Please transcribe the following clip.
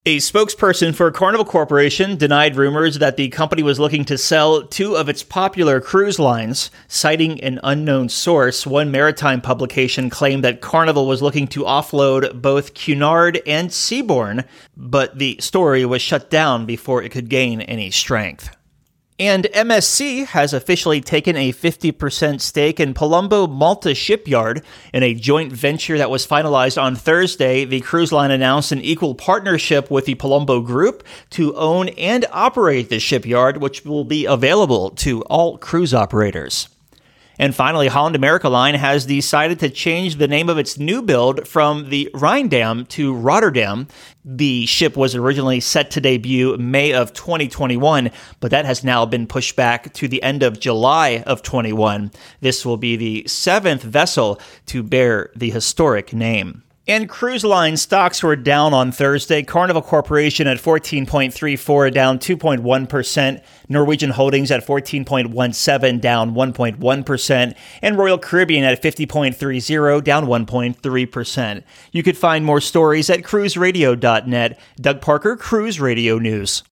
A spokesperson for Carnival Corporation denied rumors that the company was looking to sell two of its popular cruise lines. Citing an unknown source, one maritime publication claimed that Carnival was looking to offload both Cunard and Seabourn, but the story was shut down before it could gain any strength. And MSC has officially taken a 50% stake in Palumbo Malta Shipyard. In a joint venture that was finalized on Thursday, the cruise line announced an equal partnership with the Palumbo Group to own and operate the shipyard, which will be available to all cruise operators. And finally, Holland America Line has decided to change the name of its new build from the Rhindam to Rotterdam. The ship was originally set to debut May of 2021, but that has now been pushed back to the end of July of 21. This will be the seventh vessel to bear the historic name. And cruise line stocks were down on Thursday. Carnival Corporation at 14.34, down 2.1%. Norwegian Holdings at 14.17, down 1.1%. And Royal Caribbean at 50.30, down 1.3%. You could find more stories at cruiseradio.net. Doug Parker, Cruise Radio News.